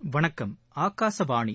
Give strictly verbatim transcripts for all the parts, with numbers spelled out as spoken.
வணக்கம். ஆகாசவாணி.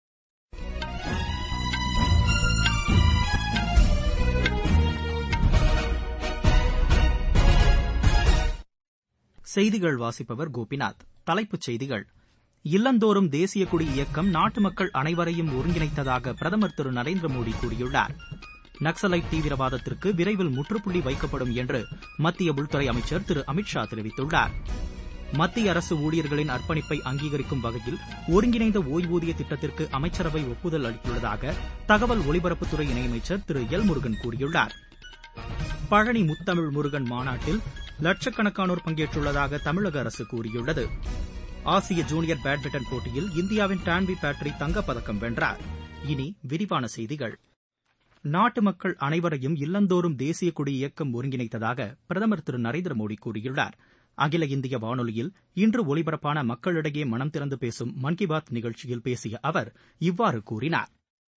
செய்திகள் வாசிப்பவர் கோபிநாத். தலைப்புச் செய்திகள். இல்லந்தோறும் தேசிய கொடி இயக்கம் நாட்டு மக்கள் அனைவரையும் ஒருங்கிணைத்ததாக பிரதமர் திரு நரேந்திர மோடி கூறியுள்ளார். நக்சலைட் தீவிரவாதத்திற்கு விரைவில் முற்றுப்புள்ளி வைக்கப்படும் என்று மத்திய உள்துறை அமைச்சர் திரு அமித் ஷா தெரிவித்துள்ளார். மத்திய அரசு ஊழியர்களின் அர்ப்பணிப்பை அங்கீகரிக்கும் வகையில் ஒருங்கிணைந்த ஓய்வூதிய திட்டத்திற்கு அமைச்சரவை ஒப்புதல் அளித்துள்ளதாக தகவல் ஒலிபரப்புத்துறை இணையமைச்சர் திரு எல் முருகன் கூறியுள்ளார். பழனி முத்தமிழ் முருகன் மாநாட்டில் லட்சக்கணக்கானோர் பங்கேற்றுள்ளதாக தமிழக அரசு கூறியுள்ளது. ஆசிய ஜூனியர் பேட்மிண்டன் போட்டியில் இந்தியாவின் டான்வி பேட்ரி தங்கப்பதக்கம் வென்றார். இனி விரிவான செய்திகள். நாட்டு மக்கள் அனைவரையும் இல்லந்தோறும் தேசிய கொடி இயக்கம் ஒருங்கிணைத்ததாக பிரதமர் திரு நரேந்திர மோடி கூறியுள்ளார். அகில இந்திய வானொலியில் இன்று ஒலிபரப்பான மக்களிடையே மனம் திறந்து பேசும் மன் கி பாத் நிகழ்ச்சியில் பேசிய அவர் இவ்வாறு கூறினார்.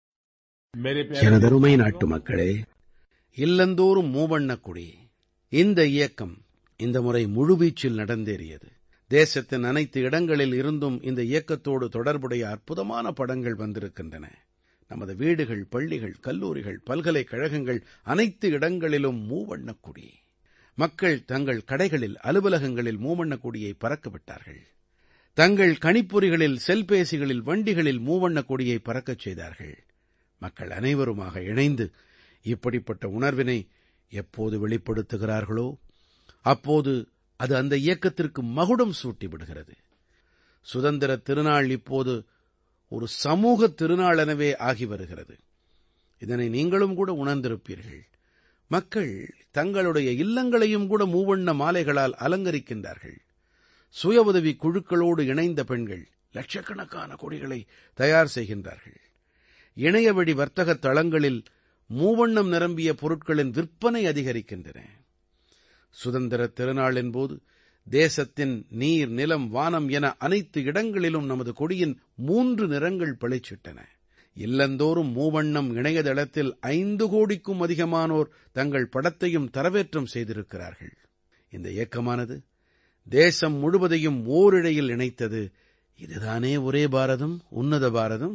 எனதருமை நாட்டு மக்களே, இல்லந்தோறும் மூவண்ணக் கொடி இந்த இயக்கம் இந்த முறை முழுவீச்சில் நடந்தேறியது. தேசத்தின் அனைத்து இடங்களில் இருந்தும் இந்த இயக்கத்தோடு தொடர்புடைய அற்புதமான படங்கள் வந்திருக்கின்றன. நமது வீடுகள், பள்ளிகள், கல்லூரிகள், பல்கலைக்கழகங்கள் அனைத்து இடங்களிலும் மூவண்ணக் கொடி. மக்கள் தங்கள் கடைகளில், அலுவலகங்களில் மூவண்ணக் கொடியை பறக்க விட்டார்கள். தங்கள் கணிப்பொறிகளில், செல்பேசிகளில், வண்டிகளில் மூவண்ணக் கொடியை பறக்கச் செய்தார்கள். மக்கள் அனைவருமாக இணைந்து இப்படிப்பட்ட உணர்வினை எப்போது வெளிப்படுத்துகிறார்களோ அப்போது அது அந்த இயக்கத்திற்கு மகுடம் சூட்டி விடுகிறது. சுதந்திரத் திருநாள் இப்போது ஒரு சமூக திருநாளெனவே ஆகி வருகிறது. இதனை நீங்களும் கூட உணர்ந்திருப்பீர்கள். மக்கள் தங்களுடைய இல்லங்களையும் கூட மூவண்ண மாலைகளால் அலங்கரிக்கின்றார்கள். சுய உதவி குழுக்களோடு இணைந்த பெண்கள் லட்சக்கணக்கான கொடிகளை தயார் செய்கின்றார்கள். இணையவழி வர்த்தகத் தளங்களில் மூவண்ணம் நிரம்பிய பொருட்களின் விற்பனை அதிகரிக்கின்றன. சுதந்திரத் திருநாளின் போது தேசத்தின் நீர், நிலம், வானம் என அனைத்து இடங்களிலும் நமது கொடியின் மூன்று நிறங்கள் பளிச்சிட்டன. இல்லந்தோறும் மூவண்ணம் இணையதளத்தில் ஐந்து கோடிக்கும் அதிகமானோர் தங்கள் படத்தையும் தரவேற்றம் செய்திருக்கிறார்கள். இந்த இயக்கமானது தேசம் முழுவதையும் ஓரிழையில் இணைத்தது. இதுதானே ஒரே பாரதம், உன்னத பாரதம்.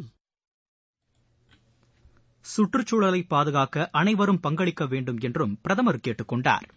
சுற்றுச்சூழலை பாதுகாக்க அனைவரும் பங்களிக்க வேண்டும் என்றும் பிரதமர் கேட்டுக் கொண்டார்.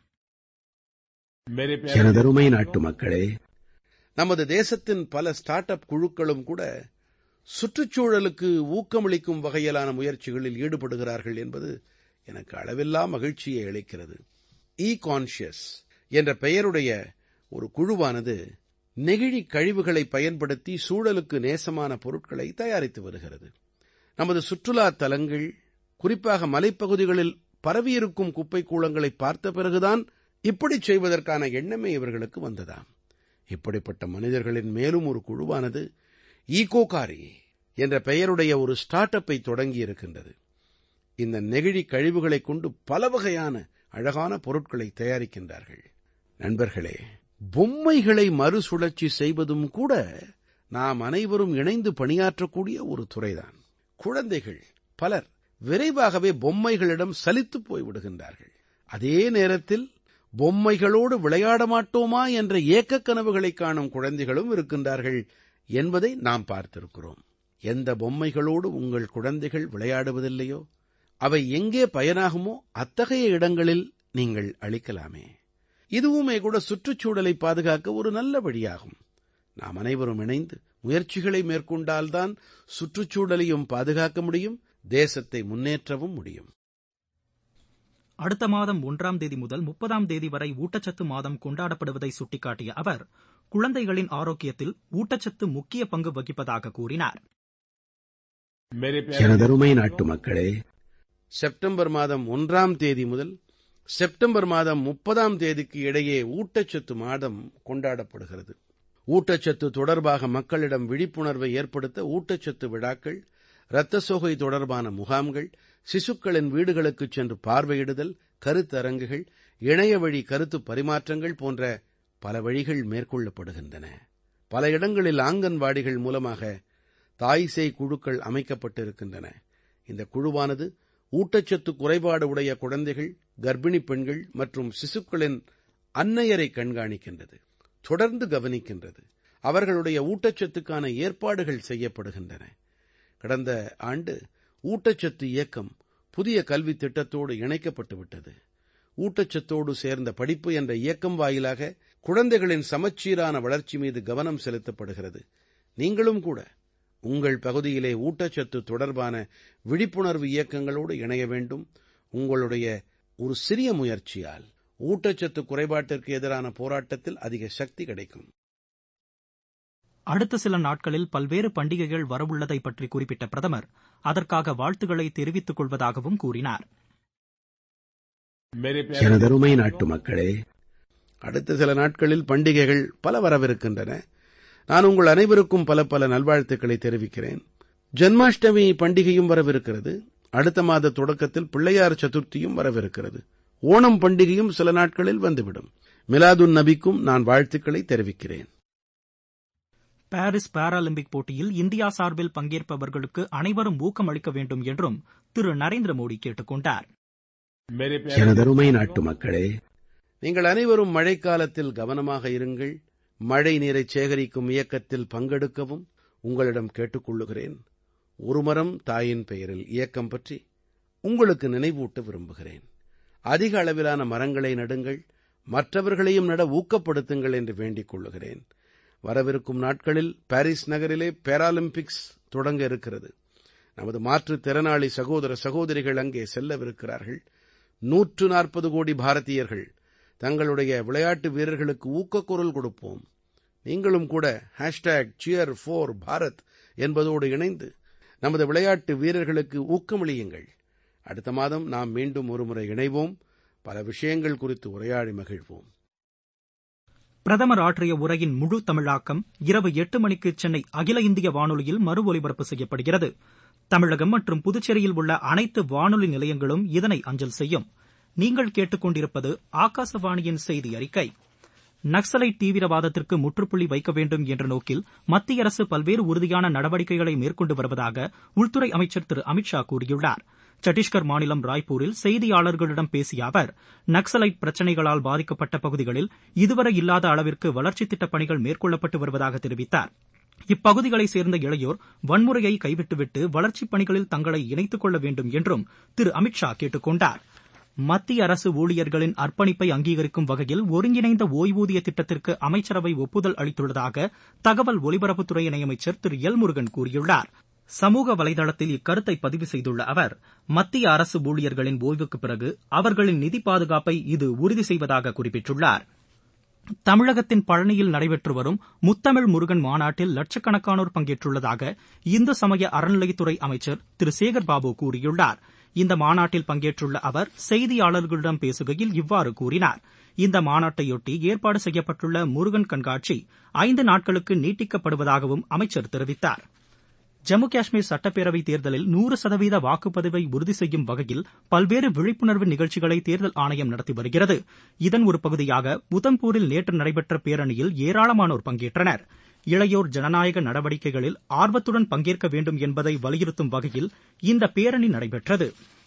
எனதருமை நாட்டு மக்களே, நமது தேசத்தின் பல ஸ்டார்ட் அப் குழுக்களும் கூட சுற்றுச்சூழலுக்கு ஊக்கமளிக்கும் வகையிலான முயற்சிகளில் ஈடுபடுகிறார்கள் என்பது எனக்கு அளவில்லா மகிழ்ச்சியை அளிக்கிறது. இ கான்ஷியஸ் என்ற பெயருடைய ஒரு குழுவானது நெகிழி கழிவுகளை பயன்படுத்தி சூழலுக்கு நேசமான பொருட்களை தயாரித்து வருகிறது. நமது சுற்றுலாத் தலங்கள், குறிப்பாக மலைப்பகுதிகளில் பரவியிருக்கும் குப்பை கூளங்களை பார்த்த பிறகுதான் இப்படிச் செய்வதற்கான எண்ணமே இவர்களுக்கு வந்ததாம். இப்படிப்பட்ட மனிதர்களின் மேலும் ஒரு குழுவானது ஈகோகாரி என்ற பெயருடைய ஒரு ஸ்டார்ட் அப்பை தொடங்கி இருக்கின்றது. இந்த நெகிழி கழிவுகளைக் கொண்டு பல வகையான அழகான பொருட்களை தயாரிக்கின்றார்கள். நண்பர்களே, பொம்மைகளை மறுசுழற்சி செய்வதும் கூட நாம் அனைவரும் இணைந்து பணியாற்றக்கூடிய ஒரு துறைதான். குழந்தைகள் பலர் விரைவாகவே பொம்மைகளிடம் சலித்துப் போய்விடுகின்றார்கள். அதே நேரத்தில் பொம்மைகளோடு விளையாட மாட்டோமா என்ற ஏக்கக் கனவுகளை காணும் குழந்தைகளும் இருக்கின்றார்கள் என்பதை நாம் பார்த்திருக்கிறோம். எந்த பொம்மைகளோடு உங்கள் குழந்தைகள் விளையாடுவதில்லையோ அவை எங்கே பயனாகுமோ அத்தகைய இடங்களில் நீங்கள் அளிக்கலாமே. இதுவுமே கூட சுற்றுச்சூழலை பாதுகாக்க ஒரு நல்ல வழியாகும். நாம் அனைவரும் இணைந்து முயற்சிகளை மேற்கொண்டால்தான் சுற்றுச்சூழலையும் பாதுகாக்க முடியும், தேசத்தை முன்னேற்றவும் முடியும். அடுத்த மாதம் ஒன்றாம் தேதி முதல் முப்பதாம் தேதி வரை ஊட்டச்சத்து மாதம் கொண்டாடப்படுவதை சுட்டிக்காட்டிய அவர் குழந்தைகளின் ஆரோக்கியத்தில் ஊட்டச்சத்து முக்கிய பங்கு வகிப்பதாக கூறினார். எனதருமை நாட்டு மக்களே, செப்டம்பர் மாதம் ஒன்றாம் தேதி முதல் செப்டம்பர் மாதம் முப்பதாம் தேதிக்கு இடையே ஊட்டச்சத்து மாதம் கொண்டாடப்படுகிறது. ஊட்டச்சத்து தொடர்பாக மக்களிடம் விழிப்புணர்வை ஏற்படுத்த ஊட்டச்சத்து விழாக்கள், இரத்த சோகை தொடர்பான முகாம்கள், சிசுக்களின் வீடுகளுக்குச் சென்று பார்வையிடுதல், கருத்தரங்குகள், இணையவழி கருத்துப் பரிமாற்றங்கள் போன்ற பல வழிகள் மேற்கொள்ளப்படுகின்றன. பல இடங்களில் ஆங்கன்வாடிகள் மூலமாக தாய்சேய் குழுக்கள் அமைக்கப்பட்டிருக்கின்றன. இந்த குழுவானது ஊட்டச்சத்து குறைபாடு உடைய குழந்தைகள், கர்ப்பிணிப் பெண்கள் மற்றும் சிசுக்களின் அன்னையரை கண்காணிக்கின்றது, தொடர்ந்து கவனிக்கின்றது. அவர்களுடைய ஊட்டச்சத்துக்கான ஏற்பாடுகள் செய்யப்படுகின்றன. கடந்த ஆண்டு ஊட்டச்சத்து இயக்கம் புதிய கல்வித் திட்டத்தோடு இணைக்கப்பட்டு விட்டது. ஊட்டச்சத்தோடு சேர்ந்த படிப்பு என்ற இயக்கம் வாயிலாக குழந்தைகளின் சமச்சீரான வளர்ச்சி மீது கவனம் செலுத்தப்படுகிறது. நீங்களும் கூட உங்கள் பகுதியிலே ஊட்டச்சத்து தொடர்பான விழிப்புணர்வு இயக்கங்களோடு இணைய வேண்டும். உங்களுடைய ஒரு சிறிய முயற்சியால் ஊட்டச்சத்து குறைபாட்டிற்கு எதிரான போராட்டத்தில் அதிக சக்தி கிடைக்கும். அடுத்த சில நாட்களில் பல்வேறு பண்டிகைகள் வரவுள்ளதை பற்றி குறிப்பிட்ட பிரதமர் அதற்காக வாழ்த்துக்களை தெரிவித்துக் கொள்வதாகவும் கூறினார். எனதருமை நாட்டு மக்களே, அடுத்த சில நாட்களில் பண்டிகைகள் பல வரவிருக்கின்றன. நான் உங்கள் அனைவருக்கும் பல பல நல்வாழ்த்துக்களை தெரிவிக்கிறேன். ஜன்மாஷ்டமி பண்டிகையும் வரவிருக்கிறது. அடுத்த மாத தொடக்கத்தில் பிள்ளையார் சதுர்த்தியும் வரவிருக்கிறது. ஓணம் பண்டிகையும் சில நாட்களில் வந்துவிடும். மிலாதுன் நபிக்கும் நான் வாழ்த்துக்களை தெரிவிக்கிறேன். பாரிஸ் பாராலிம்பிக் போட்டியில் இந்தியா சார்பில் பங்கேற்பவர்களுக்கு அனைவரும் ஊக்கம் அளிக்க வேண்டும் என்றும் திரு நரேந்திர மோடி கேட்டுக் கொண்டார். எனதருமை நாட்டு மக்களே, நீங்கள் அனைவரும் மழைக்காலத்தில் கவனமாக இருங்கள். மழை நீரை சேகரிக்கும் இயக்கத்தில் பங்கெடுக்கவும் உங்களிடம் கேட்டுக் கொள்ளுகிறேன். ஒரு மரம் தாயின் பெயரில் இயக்கம் பற்றி உங்களுக்கு நினைவூட்ட விரும்புகிறேன். அதிக அளவிலான மரங்களை நடுங்கள், மற்றவர்களையும் நட ஊக்கப்படுத்துங்கள் என்று வேண்டிக் கொள்ளுகிறேன். வரவிருக்கும் நாட்களில் பாரிஸ் நகரிலே பாராலிம்பிக்ஸ் தொடங்க இருக்கிறது. நமது மாற்றுத் திறனாளி சகோதர சகோதரிகள் அங்கே செல்லவிருக்கிறார்கள். நூற்று நாற்பது கோடி பாரதீயர்கள் தங்களுடைய விளையாட்டு வீரர்களுக்கு ஊக்கக்குரல் கொடுப்போம். நீங்களும் கூட ஹேஷ்டேக் சியர் ஃபார் பாரத் என்பதோடு இணைந்து நமது விளையாட்டு வீரர்களுக்கு ஊக்கமளியுங்கள். அடுத்த மாதம் நாம் மீண்டும் ஒருமுறை இணைவோம். பல விஷயங்கள் குறித்து உரையாடி மகிழ்வோம். பிரதமர் ஆற்றிய உரையின் முழு தமிழாக்கம் இரவு எட்டு மணிக்கு சென்னை அகில இந்திய வானொலியில் மறு ஒலிபரப்பு செய்யப்படுகிறது. தமிழகம் மற்றும் புதுச்சேரியில் உள்ள அனைத்து வானொலி நிலையங்களும் இதனை அஞ்சல் செய்யும். நீங்கள் கேட்டுக் கொண்டிருப்பது ஆகாசவாணியின் செய்தி அறிக்கை. நக்சலைட் தீவிரவாதத்திற்கு முற்றுப்புள்ளி வைக்க வேண்டும் என்ற நோக்கில் மத்திய அரசு பல்வேறு உறுதியான நடவடிக்கைகளை மேற்கொண்டு வருவதாக உள்துறை அமைச்சர் திரு அமித் ஷா கூறியுள்ளார். சத்தீஸ்கர் மாநிலம் ராய்ப்பூரில் செய்தியாளர்களிடம் பேசிய அவர், நக்சலைட் பிரச்சினைகளால் பாதிக்கப்பட்ட பகுதிகளில் இதுவரை இல்லாத அளவிற்கு வளர்ச்சித் திட்டப் பணிகள் மேற்கொள்ளப்பட்டு வருவதாக தெரிவித்தார். இப்பகுதிகளைச் சேர்ந்த இளையோர் வன்முறையை கைவிட்டுவிட்டு வளர்ச்சிப் பணிகளில் தங்களை இணைத்துக் கொள்ள வேண்டும் என்றும் திரு அமித் ஷா கேட்டுக் கொண்டார். மத்திய அரசு ஊழியர்களின் அர்ப்பணிப்பை அங்கீகரிக்கும் வகையில் ஒருங்கிணைந்த ஓய்வூதிய திட்டத்திற்கு அமைச்சரவை ஒப்புதல் அளித்துள்ளதாக தகவல் ஒலிபரப்புத்துறை இணையமைச்சர் திரு எல் முருகன் கூறியுள்ளார். சமூக வலைதளத்தில் இக்கருத்தை பதிவு செய்துள்ள அவர், மத்திய அரசு ஊழியர்களின் ஓய்வுக்குப் பிறகு அவர்களின் நிதி பாதுகாப்பை இது உறுதி செய்வதாக குறிப்பிட்டுள்ளார். தமிழகத்தின் பழனியில் நடைபெற்று வரும் முத்தமிழ் முருகன் மாநாட்டில் லட்சக்கணக்கானோர் பங்கேற்றுள்ளதாக இந்து சமய அறநிலையத்துறை அமைச்சர் திரு சேகர் பாபு கூறியுள்ளார். இந்த மாநாட்டில் பங்கேற்றுள்ள அவர் செய்தியாளர்களிடம் பேசுகையில் இவ்வாறு கூறினார். இந்த மாநாட்டையொட்டி ஏற்பாடு செய்யப்பட்டுள்ள முருகன் கண்காட்சி ஐந்து நாட்களுக்கு நீட்டிக்கப்படுவதாகவும் அமைச்சர் தெரிவித்தார். ஜம்மு காஷ்மீர் சட்டப்பேரவைத் தேர்தலில் நூறு சதவீத வாக்குப்பதிவை உறுதி செய்யும் வகையில் பல்வேறு விழிப்புணர்வு நிகழ்ச்சிகளை தேர்தல் ஆணையம் நடத்தி வருகிறது. இதன் ஒரு பகுதியாக உதம்பூரில் நேற்று நடைபெற்ற பேரணியில் ஏராளமானோர் பங்கேற்றனர். இளையோர் ஜனநாயக நடவடிக்கைகளில் ஆர்வத்துடன் பங்கேற்க வேண்டும் என்பதை வலியுறுத்தும் வகையில் இந்த பேரணி நடைபெற்றது.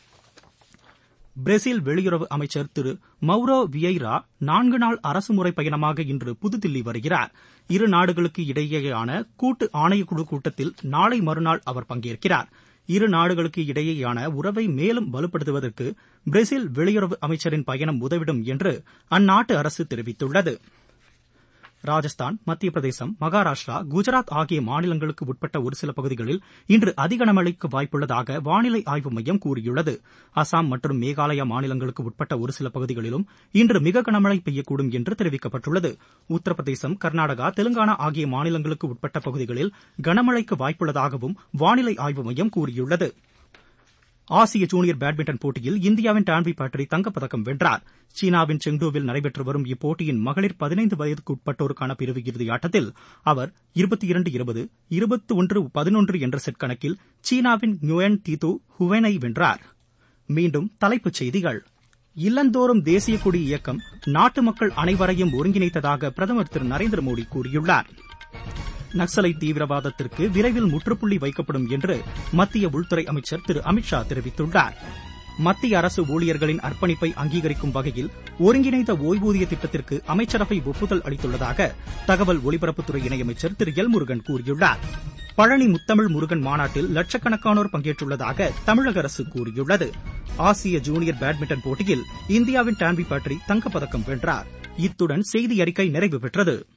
பிரேசில் வெளியுறவு அமைச்சர் திரு மௌரோ வியைரா நான்கு நாள் அரசுமுறை பயணமாக இன்று புதுதில்லி வருகிறார். இரு நாடுகளுக்கு இடையேயான கூட்டு ஆணையக்குழு கூட்டத்தில் நாளை மறுநாள் அவர் பங்கேற்கிறார். இரு நாடுகளுக்கு இடையேயான உறவை மேலும் வலுப்படுத்துவதற்கு பிரேசில் வெளியுறவு அமைச்சரின் பயணம் உதவிடும் என்று அந்நாட்டு அரசு தெரிவித்துள்ளது. ராஜஸ்தான், மத்திய பிரதேசம், மகாராஷ்டிரா, குஜராத் ஆகிய மாநிலங்களுக்கு உட்பட்ட ஒரு சில பகுதிகளில் இன்று அதிக கனமழைக்கு வாய்ப்புள்ளதாக வானிலை ஆய்வு மையம் கூறியுள்ளது. அசாம் மற்றும் மேகாலயா மாநிலங்களுக்கு உட்பட்ட ஒரு சில பகுதிகளிலும் இன்று மிக கனமழை பெய்யக்கூடும் என்று தெரிவிக்கப்பட்டுள்ளது. உத்தரப்பிரதேசம், கர்நாடகா, தெலுங்கானா ஆகிய மாநிலங்களுக்கு உட்பட்ட பகுதிகளில் கனமழைக்கு வாய்ப்புள்ளதாகவும் வானிலை ஆய்வு மையம் கூறியுள்ளது. ஆசிய ஜூனியர் பேட்மிண்டன் போட்டியில் இந்தியாவின் டான்வி பாட்ரி தங்கப்பதக்கம் வென்றார். சீனாவின் செங்டூவில் நடைபெற்று வரும் இப்போட்டியின் மகளிர் பதினைந்து வயதுக்குட்பட்டோருக்கான பிரிவு இறுதியாட்டத்தில் அவர் இருபத்தி இரண்டு இருபது, இருபத்தி ஒன்று பதினொன்று என்ற செட் கணக்கில் சீனாவின் ங்குயன் தீது ஹுவெனை வென்றார். மீண்டும் தலைப்புச் செய்திகள். இல்லந்தோறும் தேசிய கொடி இயக்கம் நாட்டு மக்கள் அனைவரையும் ஒருங்கிணைத்ததாக பிரதமர் திரு நரேந்திர மோடி கூறியுள்ளார். நக்சலைட் தீவிரவாதத்திற்கு விரைவில் முற்றுப்புள்ளி வைக்கப்படும் என்று மத்திய உள்துறை அமைச்சர் திரு அமித் ஷா தெரிவித்துள்ளார். மத்திய அரசு ஊழியர்களின் அர்ப்பணிப்பை அங்கீகரிக்கும் வகையில் ஒருங்கிணைந்த ஓய்வூதிய திட்டத்திற்கு அமைச்சரவை ஒப்புதல் அளித்துள்ளதாக தகவல் ஒலிபரப்புத்துறை இணையமைச்சர் திரு எல் முருகன் கூறியுள்ளார். பழனி முத்தமிழ் முருகன் மாநாட்டில் லட்சக்கணக்கானோர் பங்கேற்றுள்ளதாக தமிழக அரசு கூறியுள்ளது. ஆசிய ஜூனியர் பேட்மிண்டன் போட்டியில் இந்தியாவின் டான்வி பட்ரி தங்கப்பதக்கம் வென்றார். இத்துடன் செய்தி அறிக்கை நிறைவு பெற்றது.